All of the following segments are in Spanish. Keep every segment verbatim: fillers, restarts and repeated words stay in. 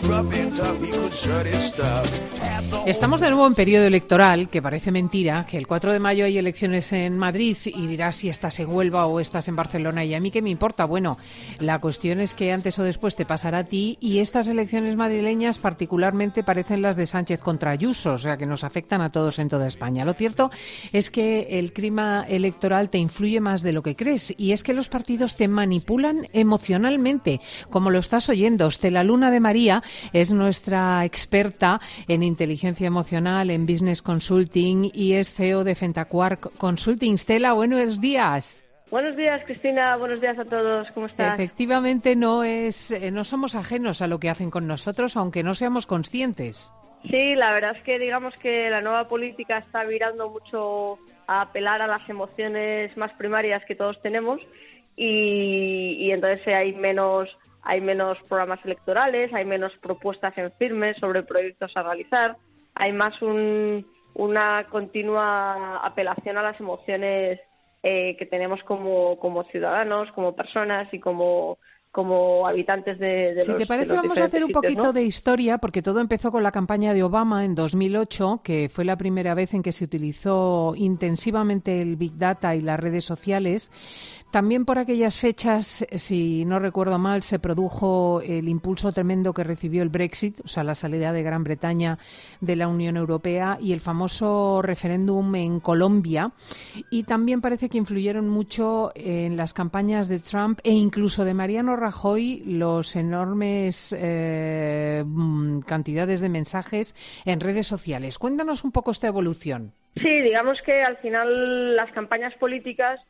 Estamos de nuevo en periodo electoral, que parece mentira, que el cuatro de mayo hay elecciones en Madrid y dirás si estás en Huelva o estás en Barcelona y a mí qué me importa. Bueno, la cuestión es que antes o después te pasará a ti y estas elecciones madrileñas particularmente parecen las de Sánchez contra Ayuso, o sea que nos afectan a todos en toda España. Lo cierto es que el clima electoral te influye más de lo que crees y es que los partidos te manipulan emocionalmente, como lo estás oyendo. Estela Luna de María es nuestra experta en inteligencia emocional, en business consulting y es C E O de Fentaquark Consulting. Estela, buenos días. Buenos días, Cristina. Buenos días a todos. ¿Cómo estás? Efectivamente, no es, eh, no somos ajenos a lo que hacen con nosotros, aunque no seamos conscientes. Sí, la verdad es que digamos que la nueva política está virando mucho a apelar a las emociones más primarias que todos tenemos y, y entonces hay menos hay menos programas electorales, hay menos propuestas en firme sobre proyectos a realizar, hay más un, una continua apelación a las emociones eh, que tenemos como, como ciudadanos, como personas y como como habitantes de, de si los te parece, de los vamos a hacer un sitios, poquito ¿no? de historia, porque todo empezó con la campaña de Obama en dos mil ocho, que fue la primera vez en que se utilizó intensivamente el Big Data y las redes sociales. También por aquellas fechas, si no recuerdo mal, se produjo el impulso tremendo que recibió el Brexit, o sea, la salida de Gran Bretaña de la Unión Europea y el famoso referéndum en Colombia. Y también parece que influyeron mucho en las campañas de Trump e incluso de Mariano Rajoy los enormes eh, cantidades de mensajes en redes sociales. Cuéntanos un poco esta evolución. Sí, digamos que al final las campañas políticas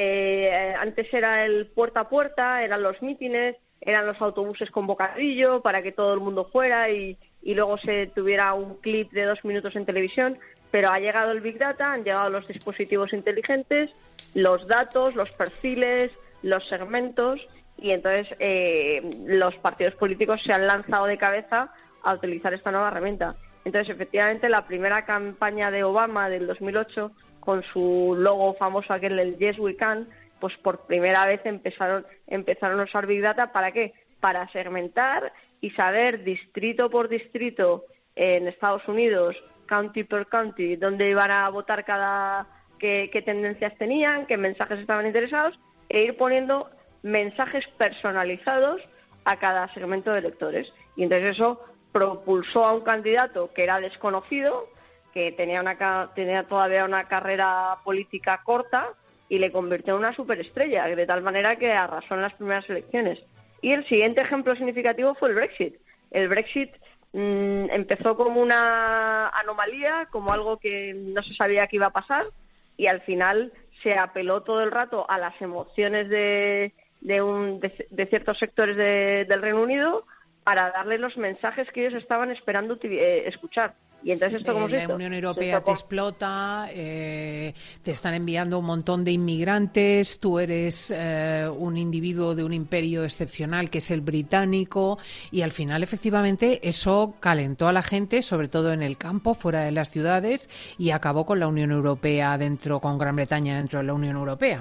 eh, antes era el puerta a puerta, eran los mítines, eran los autobuses con bocadillo para que todo el mundo fuera y, y luego se tuviera un clip de dos minutos en televisión, pero ha llegado el Big Data, han llegado los dispositivos inteligentes, los datos, los perfiles, los segmentos y entonces eh, los partidos políticos se han lanzado de cabeza a utilizar esta nueva herramienta. Entonces, efectivamente, la primera campaña de Obama del dos mil ocho, con su logo famoso aquel, el Yes We Can, pues por primera vez empezaron, empezaron a usar Big Data. ¿Para qué? Para segmentar y saber distrito por distrito en Estados Unidos, county per county, dónde iban a votar cada, qué, qué tendencias tenían, qué mensajes estaban interesados, e ir poniendo mensajes personalizados a cada segmento de electores. Y entonces eso propulsó a un candidato que era desconocido, que tenía, una, tenía todavía una carrera política corta, y le convirtió en una superestrella, de tal manera que arrasó en las primeras elecciones. Y el siguiente ejemplo significativo fue el Brexit. El Brexit mmm, empezó como una anomalía, como algo que no se sabía que iba a pasar, y al final se apeló todo el rato a las emociones de de, un, de, de ciertos sectores de, del Reino Unido para darle los mensajes que ellos estaban esperando eh, escuchar. Y entonces esto, ¿cómo eh, se La hizo? Unión Europea te explota, eh, te están enviando un montón de inmigrantes, tú eres eh, un individuo de un imperio excepcional que es el británico y al final efectivamente eso calentó a la gente, sobre todo en el campo, fuera de las ciudades, y acabó con la Unión Europea dentro, con Gran Bretaña dentro de la Unión Europea.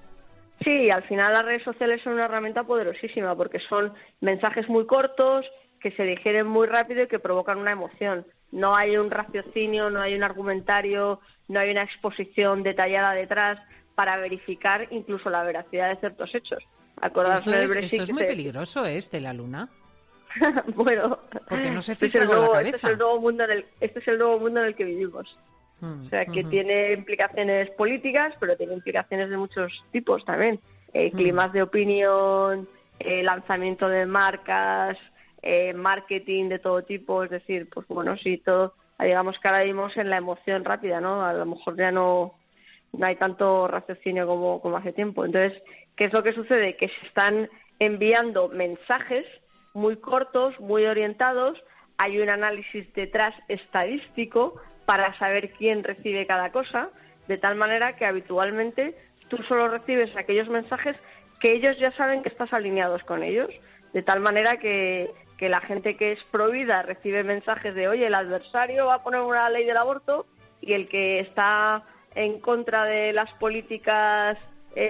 Sí, al final las redes sociales son una herramienta poderosísima porque son mensajes muy cortos, que se digieren muy rápido y que provocan una emoción. No hay un raciocinio, no hay un argumentario, no hay una exposición detallada detrás para verificar incluso la veracidad de ciertos hechos. Esto es, esto es muy se... peligroso, ¿eh, Estela Luna? Bueno, porque no se este filtra es el con nuevo, la cabeza. Este es el nuevo mundo en el, este es el nuevo mundo en el que vivimos. Mm, o sea, que uh-huh. tiene implicaciones políticas, pero tiene implicaciones de muchos tipos también. Eh, climas mm. de opinión, eh, lanzamiento de marcas, eh, marketing de todo tipo. Es decir, pues bueno, sí, todo, digamos que ahora vivimos en la emoción rápida, ¿no? A lo mejor ya no, no hay tanto raciocinio como, como hace tiempo. Entonces, ¿qué es lo que sucede? Que se están enviando mensajes muy cortos, muy orientados. Hay un análisis detrás estadístico para saber quién recibe cada cosa, de tal manera que habitualmente tú solo recibes aquellos mensajes que ellos ya saben que estás alineados con ellos, de tal manera que, que la gente que es provida recibe mensajes de, oye, el adversario va a poner una ley del aborto, y el que está en contra de las políticas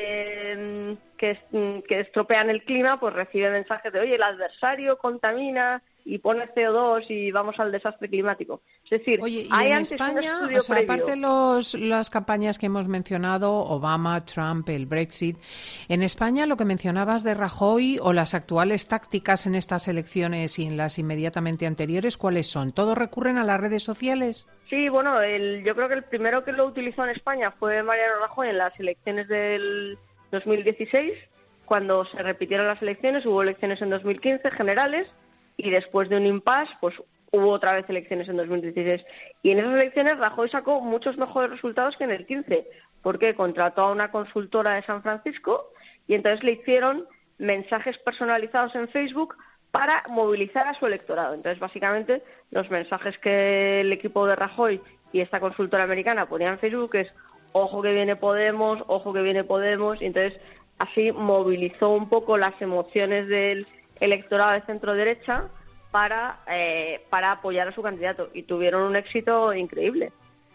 eh, que, que estropean el clima, pues recibe mensajes de, oye, el adversario contamina y pone C O dos y vamos al desastre climático. Es decir, Oye, y hay en antes España, un estudio o sea, previo. aparte de los, las campañas que hemos mencionado, Obama, Trump, el Brexit, en España lo que mencionabas de Rajoy o las actuales tácticas en estas elecciones y en las inmediatamente anteriores, ¿cuáles son? ¿Todos recurren a las redes sociales? Sí, bueno, el, yo creo que el primero que lo utilizó en España fue Mariano Rajoy en las elecciones del dos mil dieciséis, cuando se repitieron las elecciones, hubo elecciones en dos mil quince generales y después de un impasse, pues hubo otra vez elecciones en dos mil dieciséis. Y en esas elecciones Rajoy sacó muchos mejores resultados que en el quince, porque contrató a una consultora de San Francisco y entonces le hicieron mensajes personalizados en Facebook para movilizar a su electorado. Entonces, básicamente, los mensajes que el equipo de Rajoy y esta consultora americana ponían en Facebook es ojo que viene Podemos, ojo que viene Podemos, y entonces así movilizó un poco las emociones del electorado de centro-derecha para, eh, para apoyar a su candidato, y tuvieron un éxito increíble.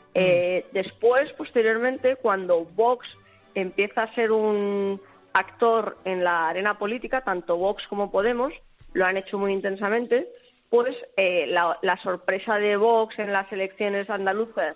Eh, después, posteriormente, cuando Vox empieza a ser un actor en la arena política, tanto Vox como Podemos lo han hecho muy intensamente, pues eh, la, la sorpresa de Vox en las elecciones andaluzas,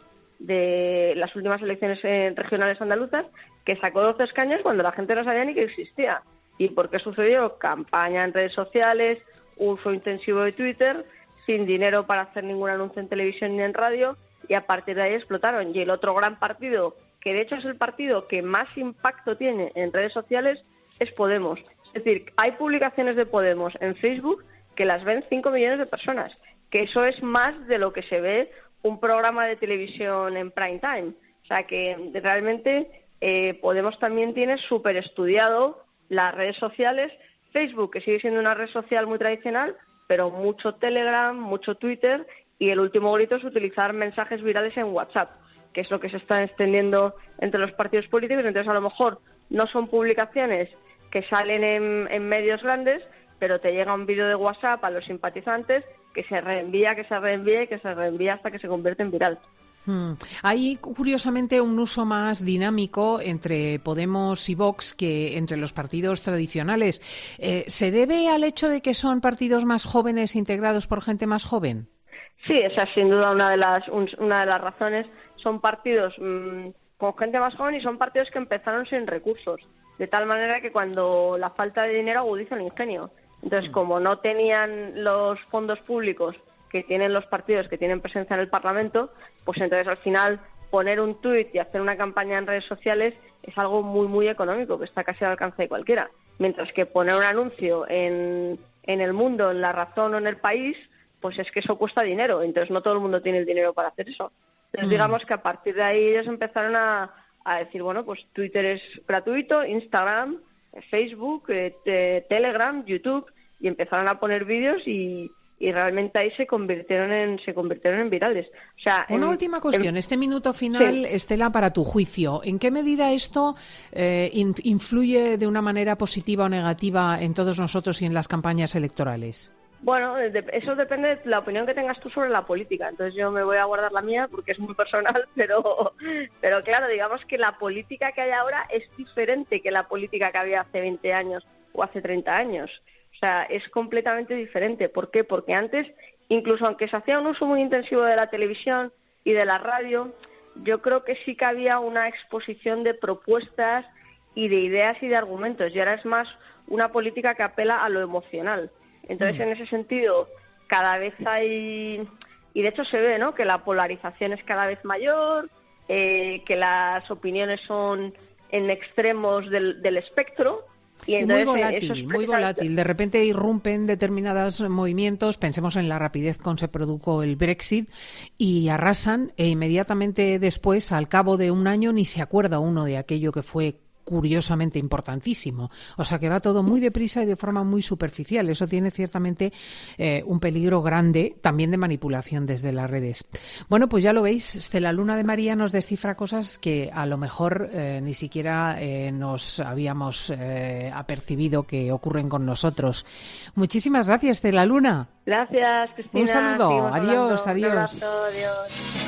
de las últimas elecciones eh, regionales andaluzas, que sacó doce escaños cuando la gente no sabía ni que existía. ¿Y por qué sucedió? Campaña en redes sociales, uso intensivo de Twitter, sin dinero para hacer ningún anuncio en televisión ni en radio, y a partir de ahí explotaron. Y el otro gran partido, que de hecho es el partido que más impacto tiene en redes sociales, es Podemos. Es decir, hay publicaciones de Podemos en Facebook que las ven cinco millones de personas, que eso es más de lo que se ve un programa de televisión en prime time. O sea que realmente eh, Podemos también tiene súper estudiado las redes sociales. Facebook, que sigue siendo una red social muy tradicional, pero mucho Telegram, mucho Twitter, y el último grito es utilizar mensajes virales en WhatsApp, que es lo que se está extendiendo entre los partidos políticos. Entonces, a lo mejor no son publicaciones que salen en, en medios grandes, pero te llega un vídeo de WhatsApp a los simpatizantes que se reenvía, que se reenvía y que se reenvía hasta que se convierte en viral. Hmm. Hay, curiosamente, un uso más dinámico entre Podemos y Vox que entre los partidos tradicionales. Eh, ¿Se debe al hecho de que son partidos más jóvenes integrados por gente más joven? Sí, esa es sin duda una de las, un, una de las razones. Son partidos mmm, con gente más joven y son partidos que empezaron sin recursos, de tal manera que cuando la falta de dinero agudiza el ingenio. Entonces, como no tenían los fondos públicos que tienen los partidos que tienen presencia en el Parlamento, pues entonces al final poner un tuit y hacer una campaña en redes sociales es algo muy, muy económico, que está casi al alcance de cualquiera. Mientras que poner un anuncio en, en El Mundo, en La Razón o en El País, pues es que eso cuesta dinero, entonces no todo el mundo tiene el dinero para hacer eso. Entonces, mm. digamos que a partir de ahí ellos empezaron a, a decir, bueno, pues Twitter es gratuito, Instagram, Facebook, eh, te, Telegram, YouTube, y empezaron a poner vídeos y, y realmente ahí se convirtieron en se convirtieron en virales. O sea, una en, última cuestión, en... este minuto final, sí. Estela, para tu juicio, ¿en qué medida esto eh, in, influye de una manera positiva o negativa en todos nosotros y en las campañas electorales? Bueno, eso depende de la opinión que tengas tú sobre la política. Entonces yo me voy a guardar la mía porque es muy personal, pero, pero claro, digamos que la política que hay ahora es diferente que la política que había hace veinte años o hace treinta años. O sea, es completamente diferente. ¿Por qué? Porque antes, incluso aunque se hacía un uso muy intensivo de la televisión y de la radio, yo creo que sí que había una exposición de propuestas y de ideas y de argumentos. Y ahora es más una política que apela a lo emocional. Entonces, en ese sentido, cada vez hay, y de hecho se ve, ¿no?, que la polarización es cada vez mayor, eh, que las opiniones son en extremos del, del espectro. Y, entonces, y muy volátil, eso es muy volátil. De repente irrumpen determinados movimientos, pensemos en la rapidez con que se produjo el Brexit, y arrasan, e inmediatamente después, al cabo de un año, ni se acuerda uno de aquello que fue curiosamente importantísimo. O sea que va todo muy deprisa y de forma muy superficial. Eso tiene ciertamente eh, un peligro grande también de manipulación desde las redes. Bueno, pues ya lo veis, Estela Luna de María nos descifra cosas que a lo mejor eh, ni siquiera eh, nos habíamos eh, apercibido que ocurren con nosotros. Muchísimas gracias, Estela Luna. Gracias, Cristina. Un saludo. Adiós, adiós. Un abrazo, adiós.